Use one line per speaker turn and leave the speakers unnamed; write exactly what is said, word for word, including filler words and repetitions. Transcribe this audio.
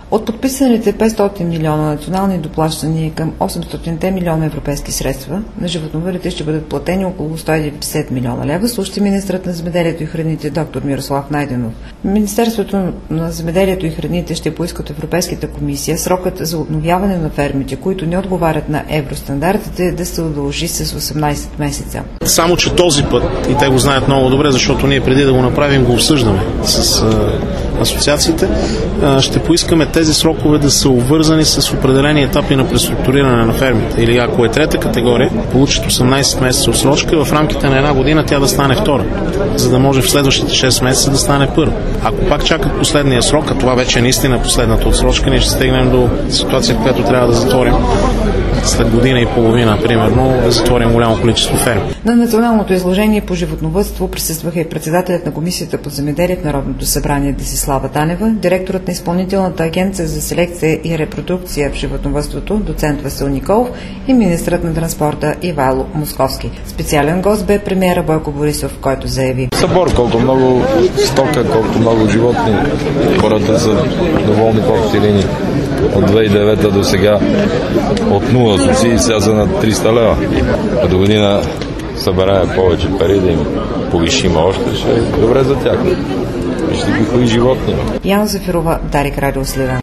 От подписаните петстотин милиона национални доплащания към осемстотин милиона европейски средства, на животновъдите ще бъдат платени около сто и деветдесет милиона лева, съобщи министърът на земеделието и храните доктор Мирослав Найденов. Министерството на земеделието и храните ще поиска от Европейската комисия срокът за обновяване на фермите, които не отговарят на евростандартите, да се удължи с осемнайсет месеца.
Само че този път, и те го знаят много добре, защото ние преди да го направим го обсъждаме с а, асоциациите, а, ще поискаме тези срокове да са обвързани с определени етапи на преструктуриране на фермите. Или ако е трета категория, получат осемнайсет месеца отсрочка, в рамките на една година тя да стане втора, за да може в следващите шест месеца да стане първа. Ако пак чакат последния срок, а това вече е наистина последната отсрочка, ние ще стигнем до ситуация, в която трябва да затворим след година и половина, примерно, да затворим голямо количество ферми.
На националното изложение по животновъдство присъстваха и председателят на Комисията по земеделие в Народното събрание Десислава Танева, директорът на Изпълнителната агенция за селекция и репродукция в животновъдството доцент Васил Николов и министърът на транспорта Ивайло Московски. Специален гост бе премиера Бойко Борисов, който заяви:
събор, колко много стока, колко много животни. Хората са доволни по общи линии. От две хиляди и девета до сега от нула субсидии сега са на триста лева. До година събираме повече пари, да им повишим още, ще е добре за тях. Ще ги кои животни.
Яна Зафирова, Дарик Радио Сливен.